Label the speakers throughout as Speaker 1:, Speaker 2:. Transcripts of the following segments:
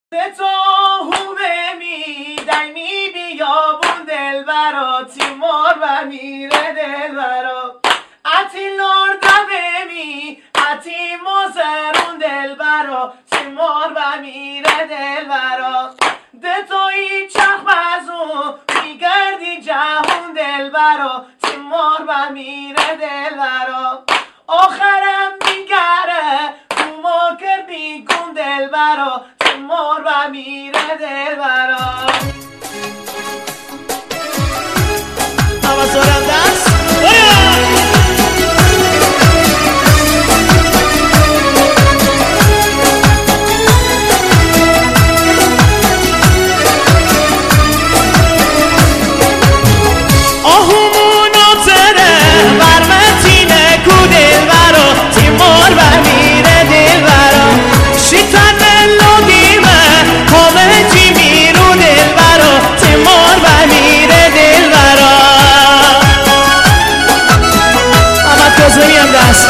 Speaker 1: به تو هوه میدن می بیابون دل برا تیمار و میره دل برا اتی لرده می اتی مزرون دل برا تیمار و میره دل برا ده توی چخ بزون میگردی جهون دل برا تیمار و میره دل برا آخرم میگره ما کردی کن دل برا تیمار و میره دل برا اما سرم دست آهومونو تره برمتینه کو دل برا تیمار و میره دل برا شیطان لودیمه کامنتی میرو دل برا تیمار و میره دل برا احمد کاظمی هم دست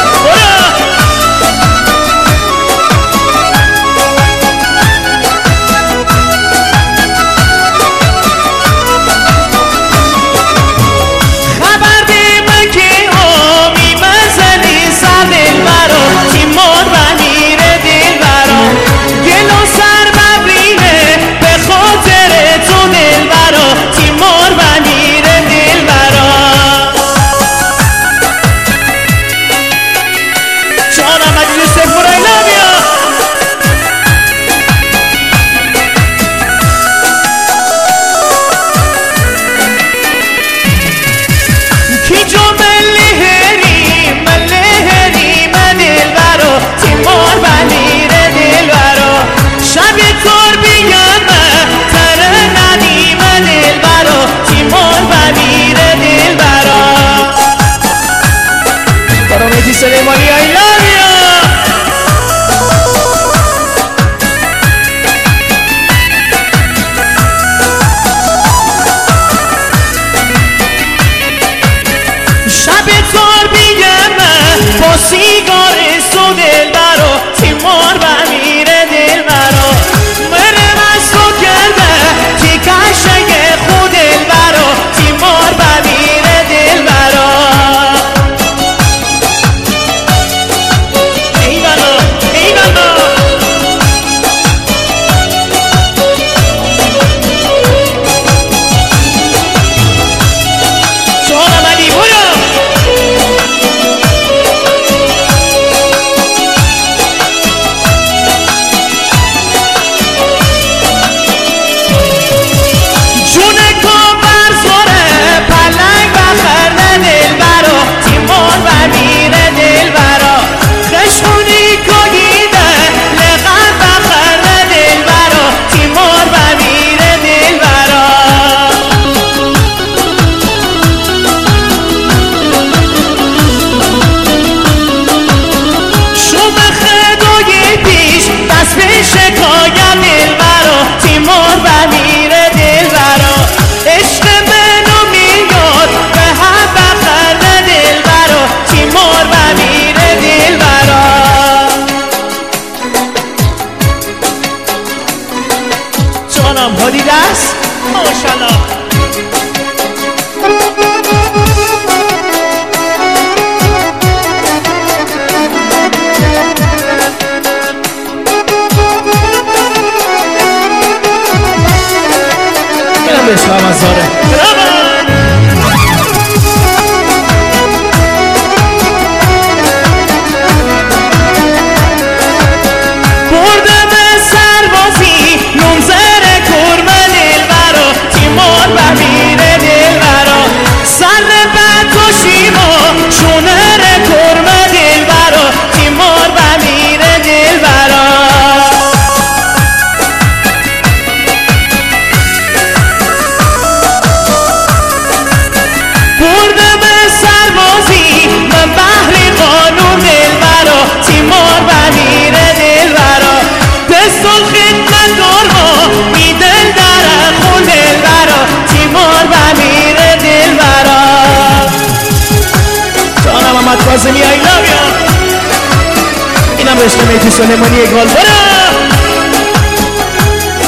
Speaker 1: سلیمانی I love you شب تار بیگمه با سیگار سو دل برا تیمار و میره دل برا مره مستو کرده تی کشنگ خود دل برا تیمار و میره دل برا هادی دست ماشاءالله اینم به اسلام از داره کاظمی I love you اینم رشته مهدی سلیمانی گل برا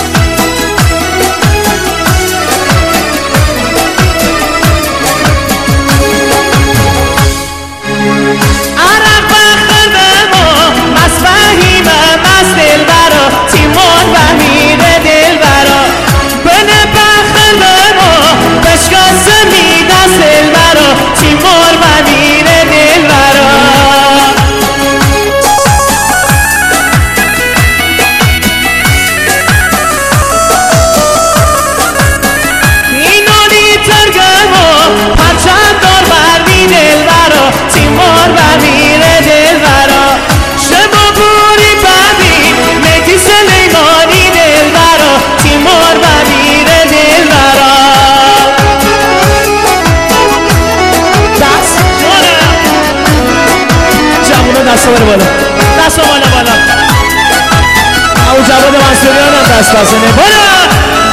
Speaker 1: تیمور و میره دلبرا اینونی ترگمو پرچم دار بردی دلبرا تیمور و میره دلبرا شما بوری ببین مهدی سلیمانی دلبرا تیمور و میره دلبرا دستو بره بالا دستو بالا او جواد منصوریان هم دست بزنه بالا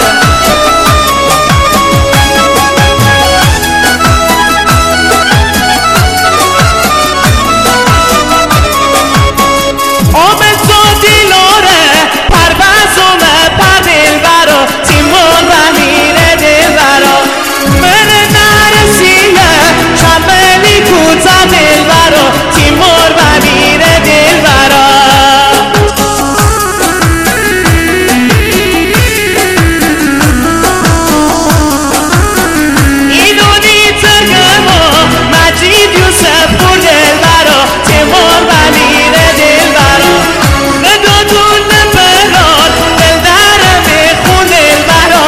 Speaker 1: آمد تو دیلاره پروازومه پر دلبرا تیمور و میره دلبرا مره نرسیه شملی کوتا دلبرا تیمور و میره دلبرا اینونی ترگمو مجید یوسف پور دلبرا تیمور و میره دلبرا ندادون نبران دلدر بخون دلبرا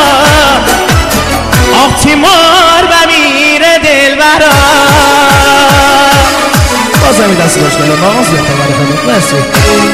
Speaker 1: آخ تیمور و میره دلبرا بازمی دست باش کنم ناز بیاد تبری خودت مرسی